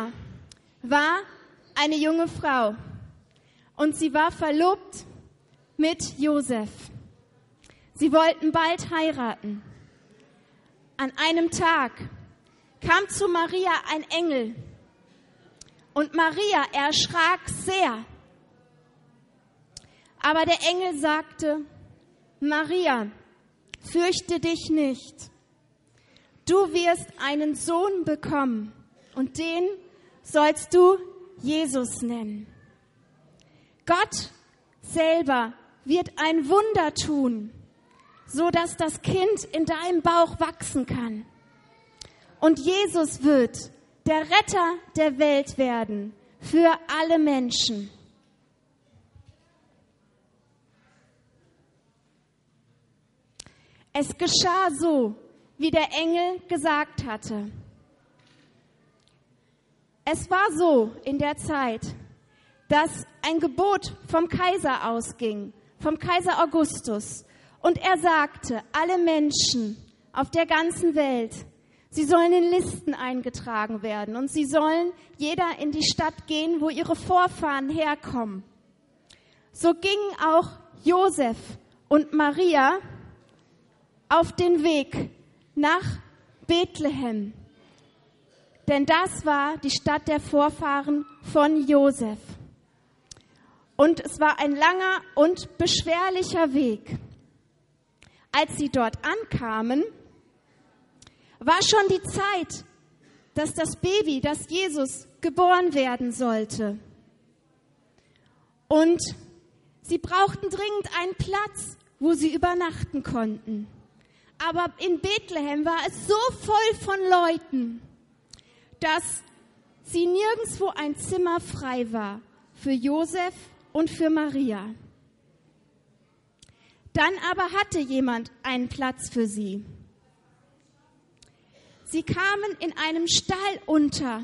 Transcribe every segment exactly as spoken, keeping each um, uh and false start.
Maria war eine junge Frau und sie war verlobt mit Josef. Sie wollten bald heiraten. An einem Tag kam zu Maria ein Engel und Maria erschrak sehr. Aber der Engel sagte: Maria, fürchte dich nicht. Du wirst einen Sohn bekommen und den sollst du Jesus nennen. Gott selber wird ein Wunder tun, so dass das Kind in deinem Bauch wachsen kann. Und Jesus wird der Retter der Welt werden für alle Menschen. Es geschah so, wie der Engel gesagt hatte. Es war so in der Zeit, dass ein Gebot vom Kaiser ausging, vom Kaiser Augustus. Und er sagte, alle Menschen auf der ganzen Welt, sie sollen in Listen eingetragen werden und sie sollen jeder in die Stadt gehen, wo ihre Vorfahren herkommen. So gingen auch Josef und Maria auf den Weg nach Bethlehem, denn das war die Stadt der Vorfahren von Josef. Und es war ein langer und beschwerlicher Weg. Als sie dort ankamen, war schon die Zeit, dass das Baby, dass Jesus geboren werden sollte. Und sie brauchten dringend einen Platz, wo sie übernachten konnten. Aber in Bethlehem war es so voll von Leuten, dass sie nirgendwo ein Zimmer frei war für Josef und für Maria. Dann aber hatte jemand einen Platz für sie. Sie kamen in einem Stall unter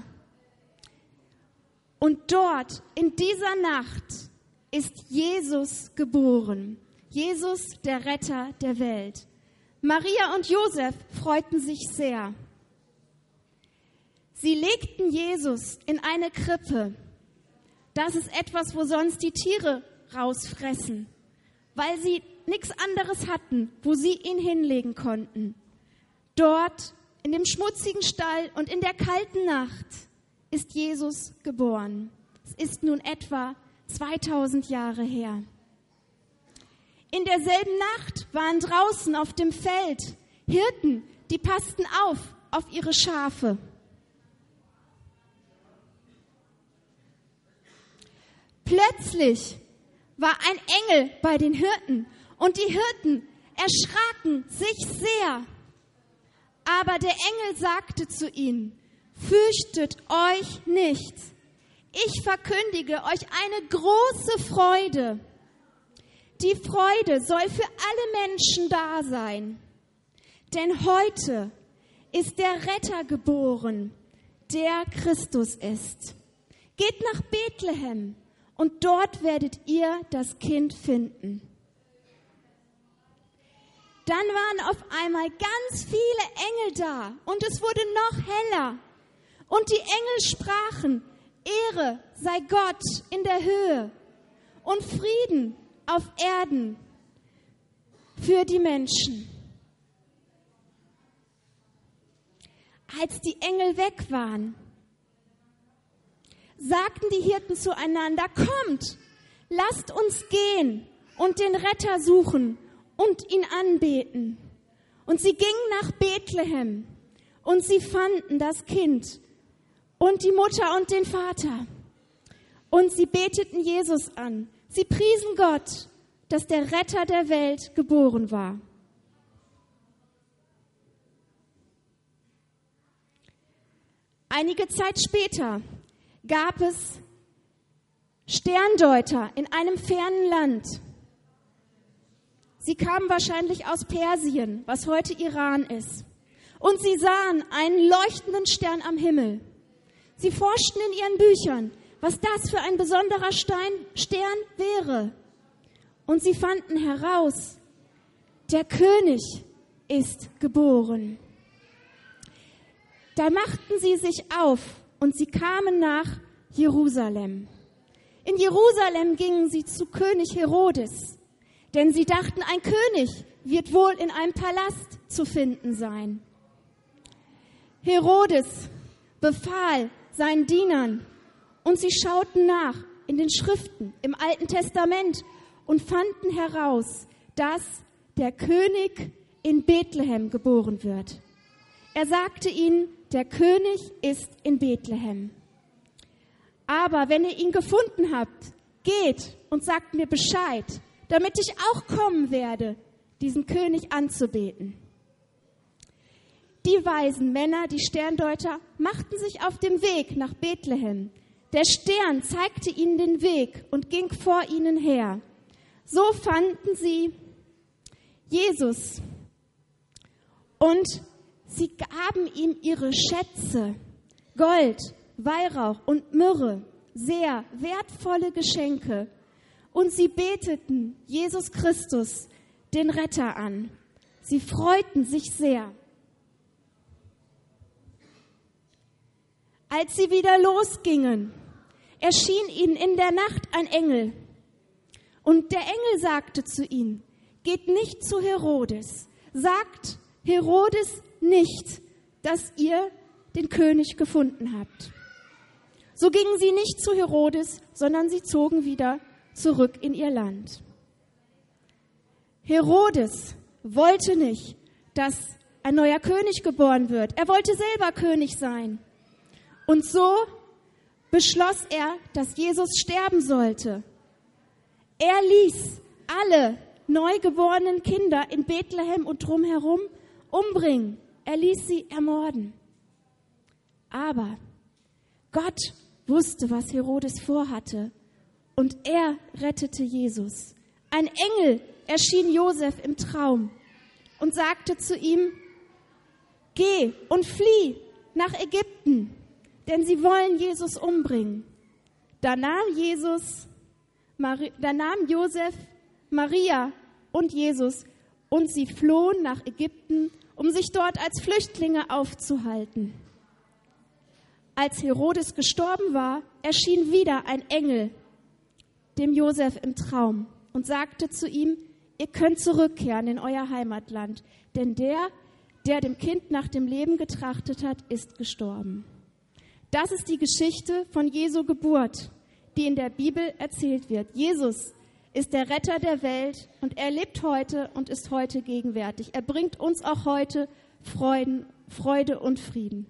und dort in dieser Nacht ist Jesus geboren. Jesus, der Retter der Welt. Maria und Josef freuten sich sehr. Sie legten Jesus in eine Krippe. Das ist etwas, wo sonst die Tiere rausfressen, weil sie nichts anderes hatten, wo sie ihn hinlegen konnten. Dort in dem schmutzigen Stall und in der kalten Nacht ist Jesus geboren. Es ist nun etwa zweitausend Jahre her. In derselben Nacht waren draußen auf dem Feld Hirten, die passten auf, auf ihre Schafe. Plötzlich war ein Engel bei den Hirten und die Hirten erschraken sich sehr. Aber der Engel sagte zu ihnen: Fürchtet euch nicht. Ich verkündige euch eine große Freude. Die Freude soll für alle Menschen da sein. Denn heute ist der Retter geboren, der Christus ist. Geht nach Bethlehem und dort werdet ihr das Kind finden. Dann waren auf einmal ganz viele Engel da und es wurde noch heller. Und die Engel sprachen: Ehre sei Gott in der Höhe und Frieden auf Erden für die Menschen. Als die Engel weg waren, sagten die Hirten zueinander: Kommt, lasst uns gehen und den Retter suchen und ihn anbeten. Und sie gingen nach Bethlehem und sie fanden das Kind und die Mutter und den Vater. Und sie beteten Jesus an. Sie priesen Gott, dass der Retter der Welt geboren war. Einige Zeit später gab es Sterndeuter in einem fernen Land. Sie kamen wahrscheinlich aus Persien, was heute Iran ist. Und sie sahen einen leuchtenden Stern am Himmel. Sie forschten in ihren Büchern, was das für ein besonderer Stein, Stern wäre. Und sie fanden heraus, der König ist geboren. Da machten sie sich auf und sie kamen nach Jerusalem. In Jerusalem gingen sie zu König Herodes, denn sie dachten, ein König wird wohl in einem Palast zu finden sein. Herodes befahl seinen Dienern, und sie schauten nach in den Schriften im Alten Testament und fanden heraus, dass der König in Bethlehem geboren wird. Er sagte ihnen, der König ist in Bethlehem. Aber wenn ihr ihn gefunden habt, geht und sagt mir Bescheid, damit ich auch kommen werde, diesen König anzubeten. Die weisen Männer, die Sterndeuter, machten sich auf den Weg nach Bethlehem. Der Stern zeigte ihnen den Weg und ging vor ihnen her. So fanden sie Jesus und sie gaben ihm ihre Schätze, Gold, Weihrauch und Myrrhe, sehr wertvolle Geschenke. Und sie beteten Jesus Christus, den Retter, an. Sie freuten sich sehr. Als sie wieder losgingen, erschien ihnen in der Nacht ein Engel. Und der Engel sagte zu ihnen, geht nicht zu Herodes, sagt Herodes nicht, dass ihr den König gefunden habt. So gingen sie nicht zu Herodes, sondern sie zogen wieder zurück in ihr Land. Herodes wollte nicht, dass ein neuer König geboren wird. Er wollte selber König sein. Und so beschloss er, dass Jesus sterben sollte. Er ließ alle neugeborenen Kinder in Bethlehem und drumherum umbringen. Er ließ sie ermorden. Aber Gott wusste, was Herodes vorhatte, und er rettete Jesus. Ein Engel erschien Josef im Traum und sagte zu ihm, geh und flieh nach Ägypten, denn sie wollen Jesus umbringen. Da nahm Jesus, da nahm Josef Maria und Jesus und sie flohen nach Ägypten, um sich dort als Flüchtlinge aufzuhalten. Als Herodes gestorben war, erschien wieder ein Engel dem Josef im Traum und sagte zu ihm, ihr könnt zurückkehren in euer Heimatland, denn der, der dem Kind nach dem Leben getrachtet hat, ist gestorben. Das ist die Geschichte von Jesu Geburt, die in der Bibel erzählt wird. Jesus ist der Retter der Welt und er lebt heute und ist heute gegenwärtig. Er bringt uns auch heute Freuden, Freude und Frieden.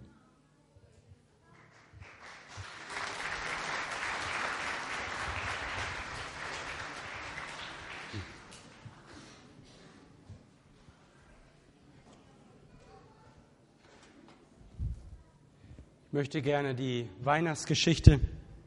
Ich möchte gerne die Weihnachtsgeschichte,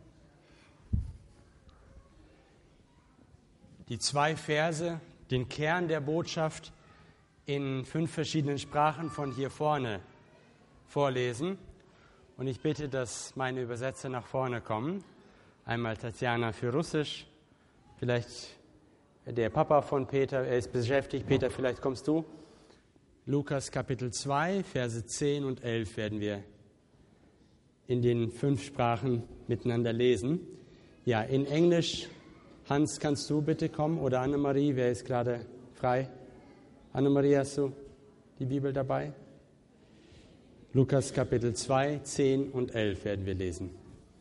die zwei Verse, den Kern der Botschaft in fünf verschiedenen Sprachen von hier vorne vorlesen. Und ich bitte, dass meine Übersetzer nach vorne kommen. Einmal Tatjana für Russisch, vielleicht der Papa von Peter, er ist beschäftigt. Peter, vielleicht kommst du. Lukas Kapitel zwei, Verse zehn und elf werden wir in den fünf Sprachen miteinander lesen. Ja, in Englisch, Hans, kannst du bitte kommen? Oder Annemarie, wer ist gerade frei? Annemarie, hast du die Bibel dabei? Lukas Kapitel zwei, zehn und elf werden wir lesen.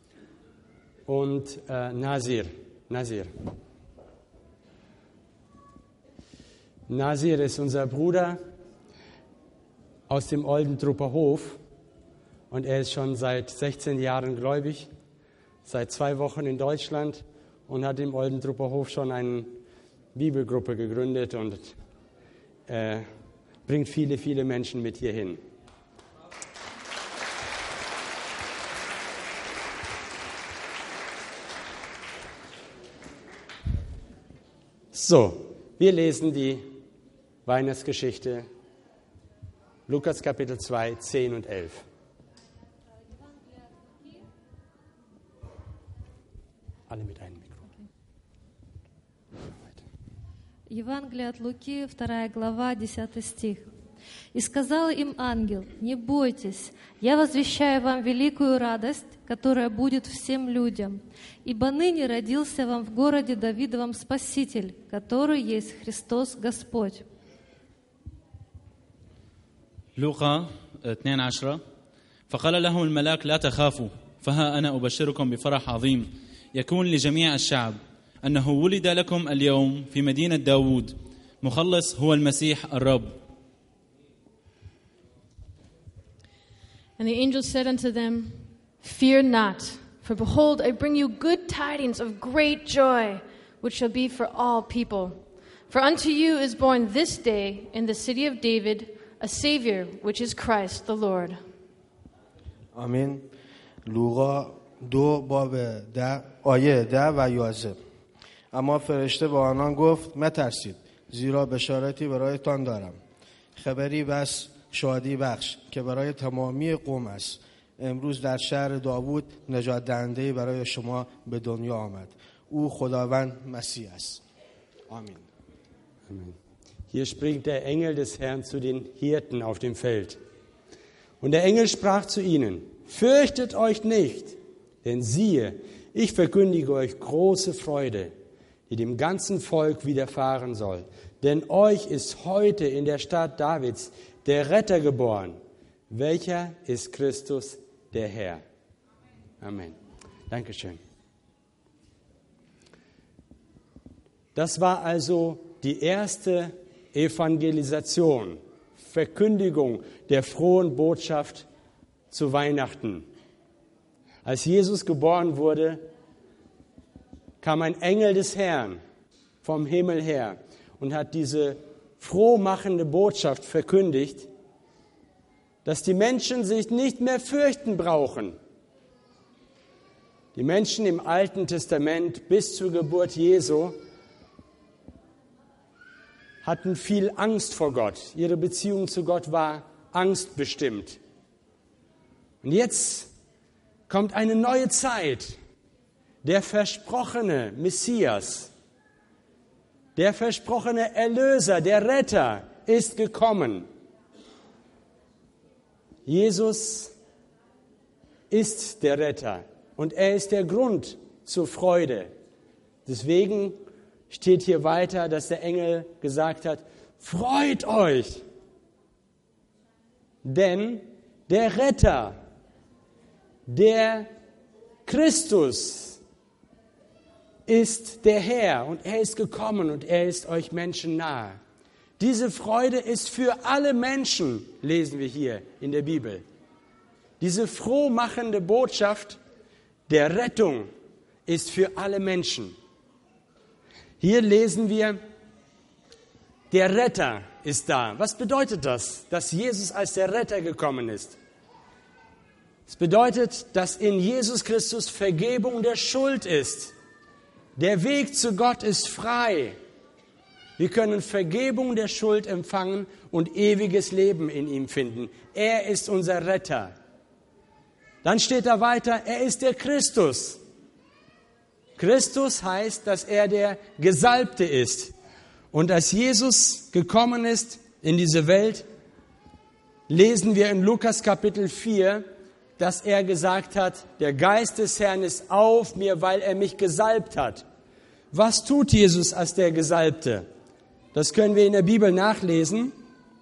Und äh, Nasir, Nasir. Nasir ist unser Bruder aus dem Oldentrupper Hof. Und er ist schon seit sechzehn Jahren gläubig, seit zwei Wochen in Deutschland und hat im Oldentrupper Hof schon eine Bibelgruppe gegründet und äh, bringt viele, viele Menschen mit hierhin. So, wir lesen die Weihnachtsgeschichte, Lukas Kapitel zwei, zehn und elf. Alle mit einem Mikro. Евангелие от Луки, вторая глава, десятый стих. И сказал им ангел: «Не бойтесь, я возвещаю вам великую радость, которая будет всем людям. Ибо ныне родился вам в городе Давидовом Спаситель, который есть Христос Господь». لوقا اثنين عشرة فقال لهم الملاك: لا تخافوا، فها أنا أبشركم بفرح عظيم يكون لجميع الشعب، أنه ولد لكم اليوم في مدينة داود مخلص هو المسيح الرب. And the angel said unto them, Fear not, for behold, I bring you good tidings of great joy, which shall be for all people. For unto you is born this day in the city of David a Savior, which is Christ the Lord. آمین. لوقا دو باب ده آیه ده و یازده. اما فرشته به آنان گفت: مترسید، زیرا بشارتی برایتان دارم، خبری بس شادی بخش که برای تمامی قوم است. امروز در شهر داوود نجات دهنده برای شما به دنیا آمد. او خداوند مسیح است. آمین. Amen. Hier spricht der Engel des Herrn zu den Hirten auf dem Feld. Und der Engel sprach zu ihnen: Fürchtet euch nicht, denn siehe, ich verkündige euch große Freude, die dem ganzen Volk widerfahren soll. Denn euch ist heute in der Stadt Davids der Retter geboren, welcher ist Christus, der Herr. Amen. Dankeschön. Das war also die erste Evangelisation, Verkündigung der frohen Botschaft zu Weihnachten. Als Jesus geboren wurde, kam ein Engel des Herrn vom Himmel her und hat diese frohmachende Botschaft verkündigt, dass die Menschen sich nicht mehr fürchten brauchen. Die Menschen im Alten Testament bis zur Geburt Jesu hatten viel Angst vor Gott. Ihre Beziehung zu Gott war angstbestimmt. Und jetzt kommt eine neue Zeit. Der versprochene Messias, der versprochene Erlöser, der Retter ist gekommen. Jesus ist der Retter und er ist der Grund zur Freude. Deswegen steht hier weiter, dass der Engel gesagt hat: Freut euch, denn der Retter, der Christus ist der Herr und er ist gekommen und er ist euch Menschen nahe. Diese Freude ist für alle Menschen, lesen wir hier in der Bibel. Diese frohmachende Botschaft der Rettung ist für alle Menschen. Hier lesen wir, der Retter ist da. Was bedeutet das, dass Jesus als der Retter gekommen ist? Es bedeutet, dass in Jesus Christus Vergebung der Schuld ist. Der Weg zu Gott ist frei. Wir können Vergebung der Schuld empfangen und ewiges Leben in ihm finden. Er ist unser Retter. Dann steht da weiter, er ist der Christus. Christus heißt, dass er der Gesalbte ist. Und als Jesus gekommen ist in diese Welt, lesen wir in Lukas Kapitel vier, dass er gesagt hat, der Geist des Herrn ist auf mir, weil er mich gesalbt hat. Was tut Jesus als der Gesalbte? Das können wir in der Bibel nachlesen.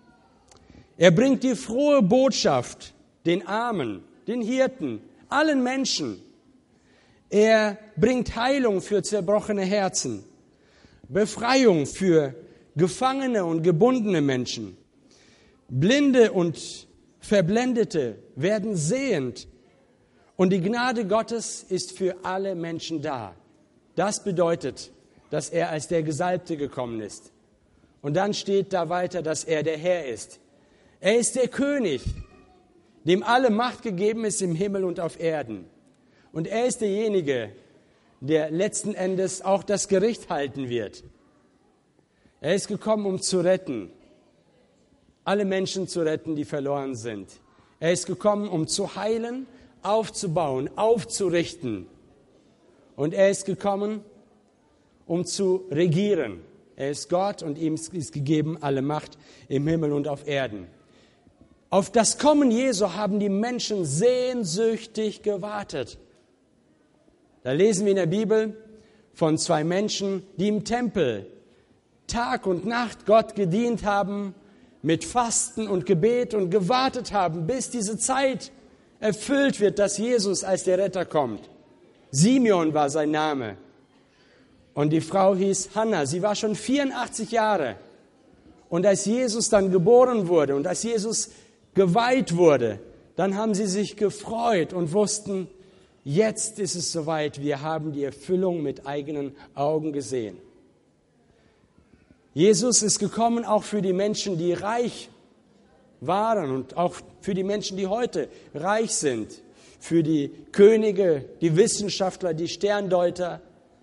Er bringt die frohe Botschaft den Armen, den Hirten, allen Menschen. Er bringt Heilung für zerbrochene Herzen, Befreiung für gefangene und gebundene Menschen. Blinde und Verblendete werden sehend und die Gnade Gottes ist für alle Menschen da. Das bedeutet, dass er als der Gesalbte gekommen ist. Und dann steht da weiter, dass er der Herr ist. Er ist der König, dem alle Macht gegeben ist im Himmel und auf Erden. Und er ist derjenige, der letzten Endes auch das Gericht halten wird. Er ist gekommen, um zu retten, alle Menschen zu retten, die verloren sind. Er ist gekommen, um zu heilen, aufzubauen, aufzurichten. Und er ist gekommen, um zu regieren. Er ist Gott und ihm ist gegeben alle Macht im Himmel und auf Erden. Auf das Kommen Jesu haben die Menschen sehnsüchtig gewartet. Da lesen wir in der Bibel von zwei Menschen, die im Tempel Tag und Nacht Gott gedient haben, mit Fasten und Gebet und gewartet haben, bis diese Zeit erfüllt wird, dass Jesus als der Retter kommt. Simeon war sein Name. Und die Frau hieß Hannah. Sie war schon vierundachtzig Jahre. Und als Jesus dann geboren wurde und als Jesus geweiht wurde, dann haben sie sich gefreut und wussten, jetzt ist es soweit, wir haben die Erfüllung mit eigenen Augen gesehen. Jesus ist gekommen auch für die Menschen, die reich waren und auch für die Menschen, die heute reich sind, für die Könige, die Wissenschaftler, die Sterndeuter.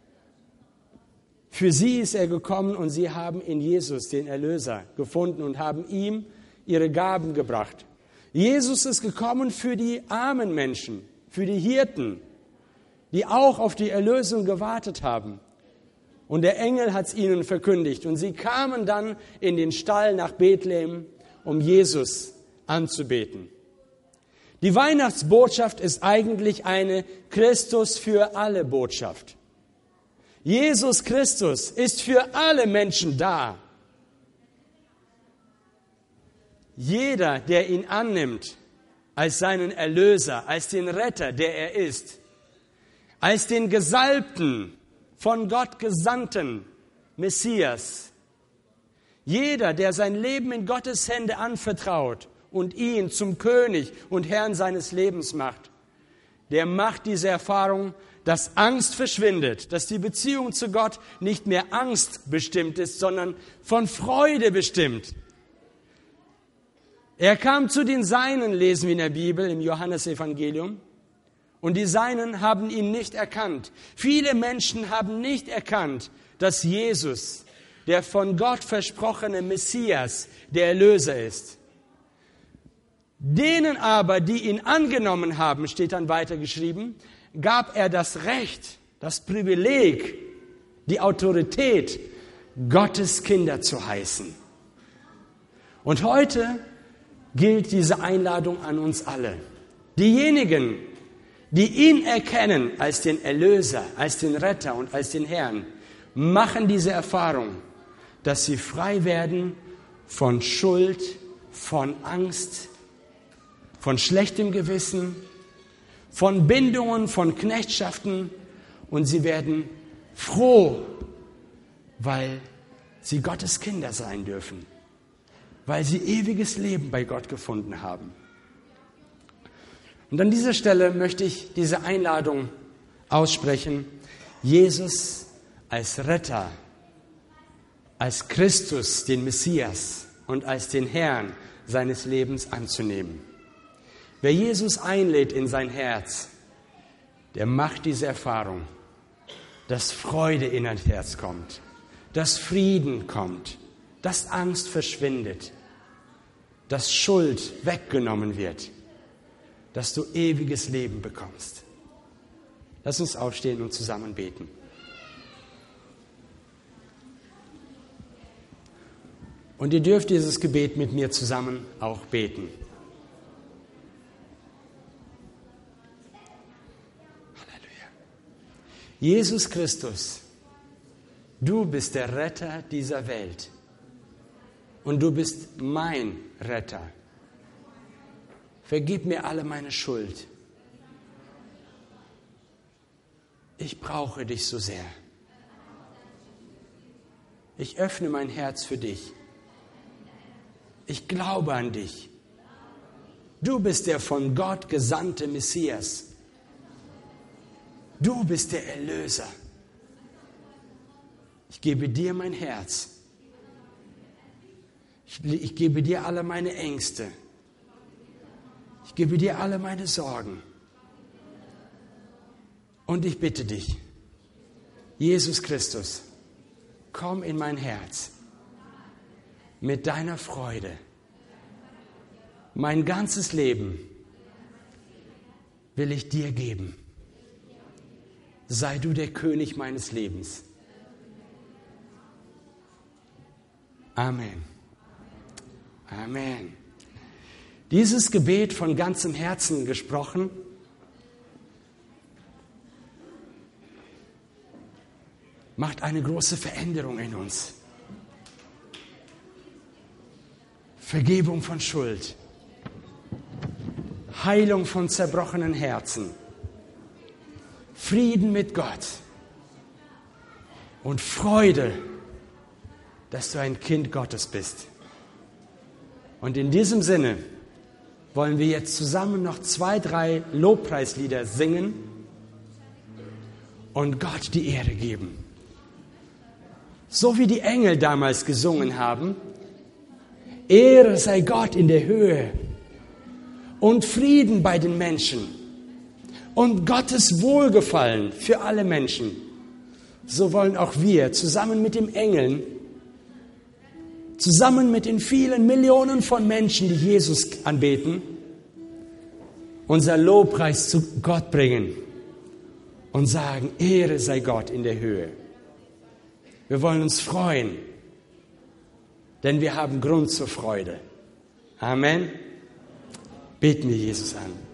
Für sie ist er gekommen und sie haben in Jesus den Erlöser gefunden und haben ihm ihre Gaben gebracht. Jesus ist gekommen für die armen Menschen, für die Hirten, die auch auf die Erlösung gewartet haben. Und der Engel hat es ihnen verkündigt. Und sie kamen dann in den Stall nach Bethlehem, um Jesus anzubeten. Die Weihnachtsbotschaft ist eigentlich eine Christus für alle Botschaft. Jesus Christus ist für alle Menschen da. Jeder, der ihn annimmt als seinen Erlöser, als den Retter, der er ist, als den Gesalbten, von Gott gesandten Messias. Jeder, der sein Leben in Gottes Hände anvertraut und ihn zum König und Herrn seines Lebens macht, der macht diese Erfahrung, dass Angst verschwindet, dass die Beziehung zu Gott nicht mehr Angst bestimmt ist, sondern von Freude bestimmt. Er kam zu den Seinen, lesen wir in der Bibel, im Johannesevangelium, und die Seinen haben ihn nicht erkannt. Viele Menschen haben nicht erkannt, dass Jesus, der von Gott versprochene Messias, der Erlöser ist. Denen aber, die ihn angenommen haben, steht dann weiter geschrieben, gab er das Recht, das Privileg, die Autorität, Gottes Kinder zu heißen. Und heute gilt diese Einladung an uns alle. Diejenigen, die ihn erkennen als den Erlöser, als den Retter und als den Herrn, machen diese Erfahrung, dass sie frei werden von Schuld, von Angst, von schlechtem Gewissen, von Bindungen, von Knechtschaften, und sie werden froh, weil sie Gottes Kinder sein dürfen, weil sie ewiges Leben bei Gott gefunden haben. Und an dieser Stelle möchte ich diese Einladung aussprechen, Jesus als Retter, als Christus, den Messias und als den Herrn seines Lebens anzunehmen. Wer Jesus einlädt in sein Herz, der macht diese Erfahrung, dass Freude in ein Herz kommt, dass Frieden kommt, dass Angst verschwindet, dass Schuld weggenommen wird, dass du ewiges Leben bekommst. Lass uns aufstehen und zusammen beten. Und ihr dürft dieses Gebet mit mir zusammen auch beten. Jesus Christus, du bist der Retter dieser Welt und du bist mein Retter. Vergib mir alle meine Schuld. Ich brauche dich so sehr. Ich öffne mein Herz für dich. Ich glaube an dich. Du bist der von Gott gesandte Messias. Du bist der Erlöser. Ich gebe dir mein Herz. Ich, ich gebe dir alle meine Ängste. Ich gebe dir alle meine Sorgen. Und ich bitte dich, Jesus Christus, komm in mein Herz mit deiner Freude. Mein ganzes Leben will ich dir geben. Sei du der König meines Lebens. Amen. Amen. Dieses Gebet von ganzem Herzen gesprochen, macht eine große Veränderung in uns. Vergebung von Schuld, Heilung von zerbrochenen Herzen, Frieden mit Gott und Freude, dass du ein Kind Gottes bist. Und in diesem Sinne wollen wir jetzt zusammen noch zwei, drei Lobpreislieder singen und Gott die Ehre geben. So wie die Engel damals gesungen haben, Ehre sei Gott in der Höhe und Frieden bei den Menschen und Gottes Wohlgefallen für alle Menschen. So wollen auch wir zusammen mit den Engeln, zusammen mit den vielen Millionen von Menschen, die Jesus anbeten, unser Lobpreis zu Gott bringen und sagen, Ehre sei Gott in der Höhe. Wir wollen uns freuen, denn wir haben Grund zur Freude. Amen. Beten wir Jesus an.